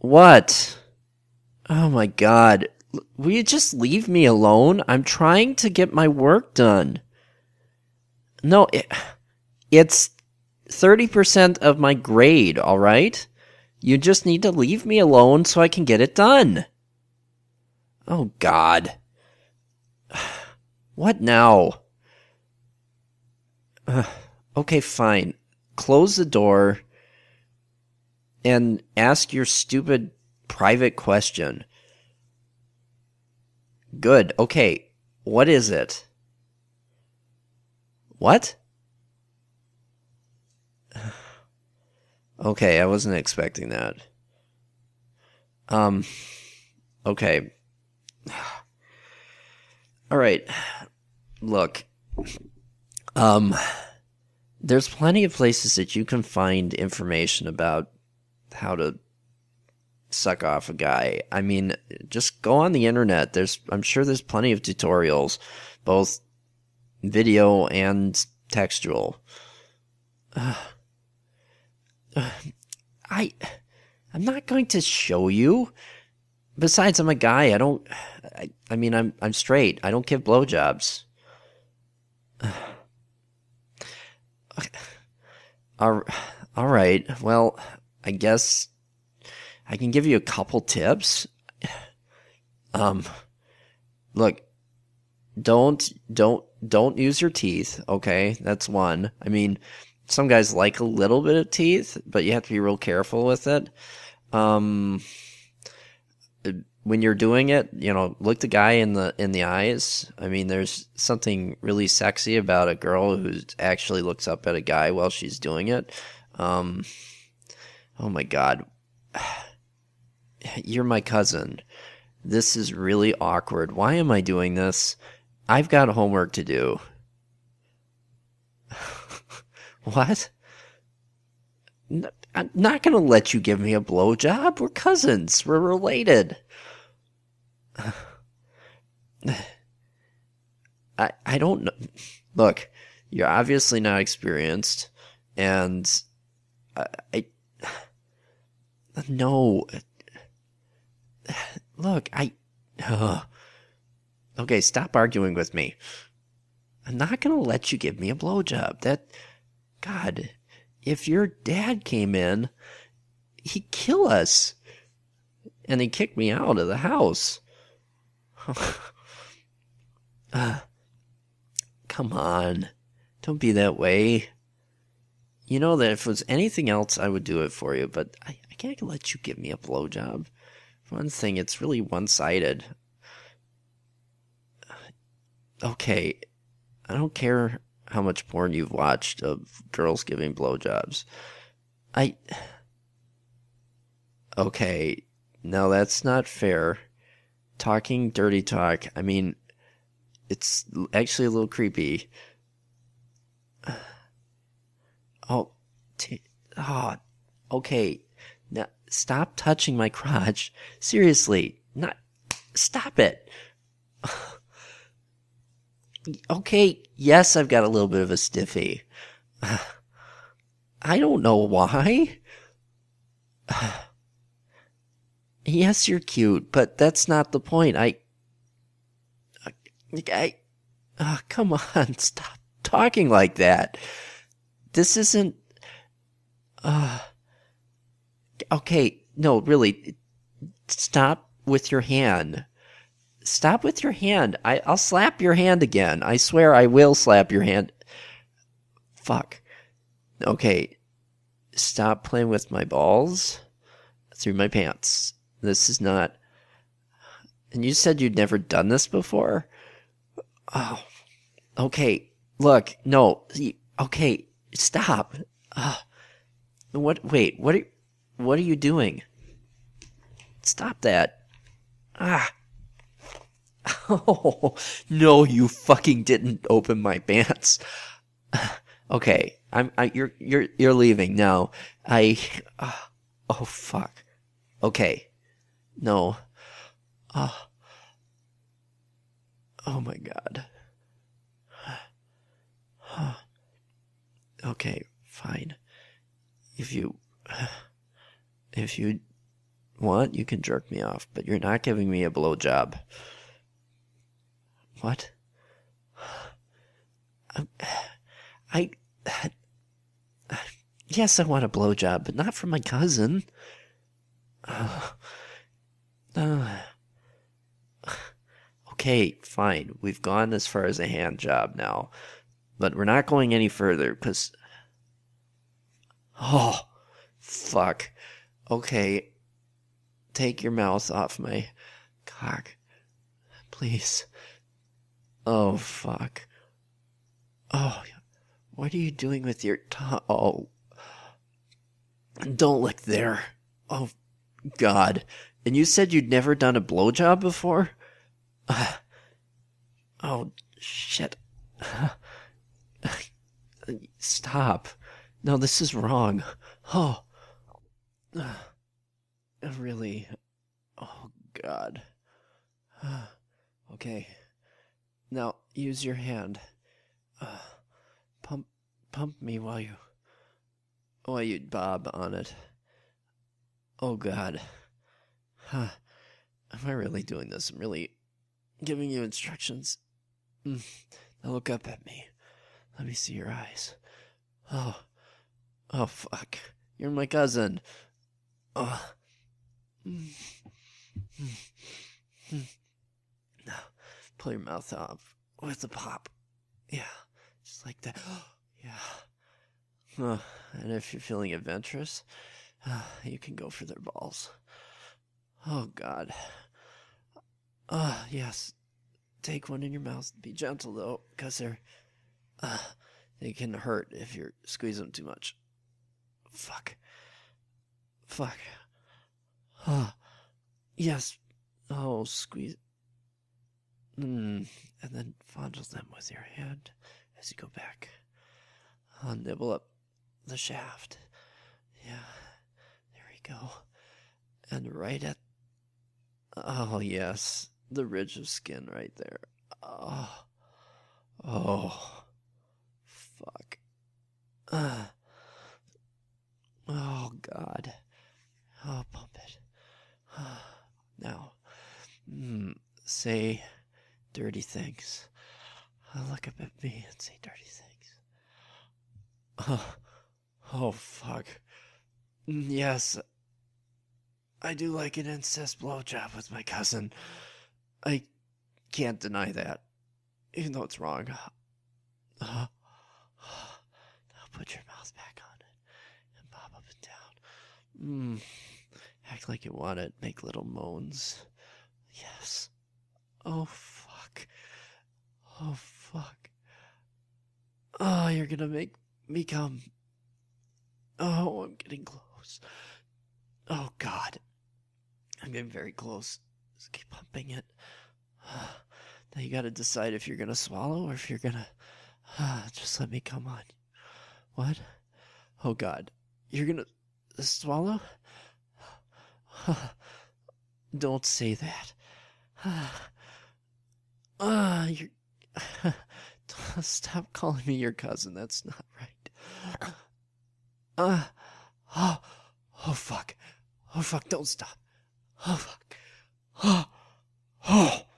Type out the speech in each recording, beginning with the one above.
What? Oh my god. Will you just leave me alone? I'm trying to get my work done. No, it's 30% of my grade, alright? You just need to leave me alone so I can get it done. Oh god. What now? Okay, fine. Close the door and ask your stupid private question. Good. Okay. What is it? What? Okay, I wasn't expecting that. Um, okay. All right. Look. Um, there's plenty of places that you can find information about how to suck off a guy. I mean, just go on the internet. I'm sure there's plenty of tutorials, both video and textual. I'm not going to show you. Besides, I'm a guy. I mean, I'm straight. I don't give blowjobs. All, all right. Well, I guess I can give you a couple tips. Um, Look, don't use your teeth. Okay, that's one. I mean, some guys like a little bit of teeth, but you have to be real careful with it. Um, when you're doing it, look the guy in the eyes. I mean, there's something really sexy about a girl who actually looks up at a guy while she's doing it. Um, oh my God, you're my cousin. This is really awkward. Why am I doing this? I've got homework to do. What? I'm not gonna let you give me a blowjob. We're cousins. We're related. I don't know. Look, you're obviously not experienced, and I no. Look, okay, stop arguing with me. I'm not gonna let you give me a blowjob. God, if your dad came in, he'd kill us, and he'd kick me out of the house. Come on, don't be that way. You know that if it was anything else, I would do it for you, but I can't let you give me a blowjob. For one thing, it's really one-sided. Okay, I don't care how much porn you've watched of girls giving blowjobs. Okay, now that's not fair. Talking dirty talk, I mean, it's actually a little creepy. Oh, oh, okay. Now, stop touching my crotch. Seriously, stop it. Okay, yes, I've got a little bit of a stiffy. I don't know why. Yes, you're cute, but that's not the point. Come on, stop talking like that. This isn't, okay, no, really, stop with your hand. Stop with your hand. I'll slap your hand again. I swear I will slap your hand. Fuck. Okay, stop playing with my balls through my pants. This is not. And you said you'd never done this before? Oh, okay. Look, no. Okay, stop. What? Wait. What are you doing? Stop that. Ah. Oh no, you fucking didn't open my pants. Okay, you're leaving now. Oh fuck. Okay, no. Oh, oh my god. Okay, fine. If you What? You can jerk me off, but you're not giving me a blowjob. What? I. Yes, I want a blowjob, but not from my cousin. Okay, fine. We've gone as far as a hand job now, but we're not going any further because. Oh, fuck. Okay, take your mouth off my cock, please. Oh, fuck. Oh, what are you doing with your tongue? Oh, don't look there. Oh, God. And you said you'd never done a blowjob before? Oh, shit. Stop. No, this is wrong. Oh, really? Oh, God. Okay. Now, use your hand. Pump, pump me while you bob on it. Oh, God. Huh. Am I really doing this? I'm really giving you instructions. Now look up at me. Let me see your eyes. Oh. Oh, fuck. You're my cousin. Oh. Now, pull your mouth off with a pop. Yeah. Just like that. Yeah. And if you're feeling adventurous, you can go for their balls. Oh, God. Yes. Take one in your mouth. Be gentle, though, because they can hurt if you squeeze them too much. Fuck. Yes. Oh, squeeze. And then fondle them with your hand as you go back. Nibble up the shaft. Yeah. There we go. And right at. Oh, yes. The ridge of skin right there. Oh. Fuck. Oh, God. Oh, pump it. Now, say dirty things. Look up at me and say dirty things. Oh, fuck. Yes, I do like an incest blowjob with my cousin. I can't deny that, even though it's wrong. Now put your mouth back on it and bob up and down. Act like you want it. Make little moans. Yes. Oh, fuck. Oh, fuck. Oh, you're gonna make me come. Oh, I'm getting close. Oh, God. I'm getting very close. Just keep pumping it. Now you gotta decide if you're gonna swallow or if you're gonna. Just let me come on. What? Oh, God. You're gonna swallow? Don't say that. You're. Stop calling me your cousin. That's not right. Oh, fuck. Oh, fuck. Don't stop. Oh, fuck. Oh,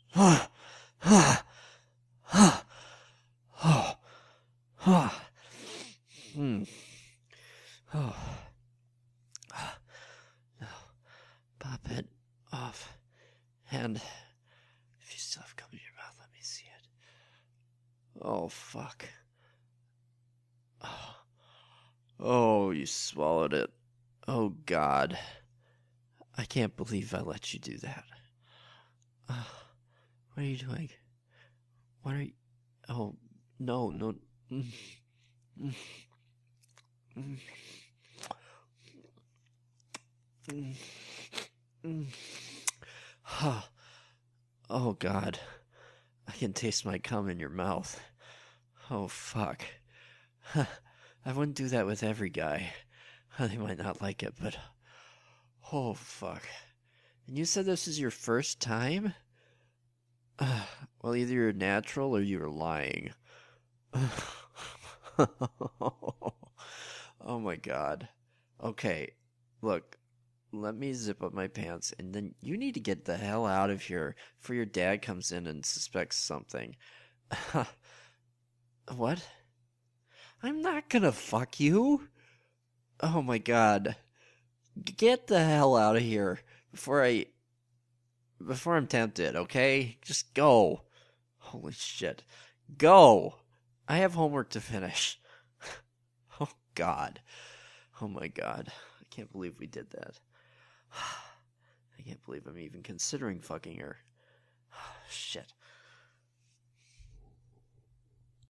no. Pop it off. And if you still have cum in your mouth, let me see it. Oh, fuck. Oh, you swallowed it. Oh, God. I can't believe I let you do that. What are you doing? What are you... Oh, no. Oh, God. I can taste my cum in your mouth. Oh, fuck. I wouldn't do that with every guy. They might not like it, but... Oh, fuck. And you said this is your first time? Well, either you're natural or you're lying. Oh, my God. Okay, look. let me zip up my pants, and then you need to get the hell out of here before your dad comes in and suspects something. What? I'm not gonna fuck you. Oh my god. Get the hell out of here before I'm tempted, okay? Just go. Holy shit. Go. I have homework to finish. Oh god. Oh my god. I can't believe we did that. I can't believe I'm even considering fucking her. Shit.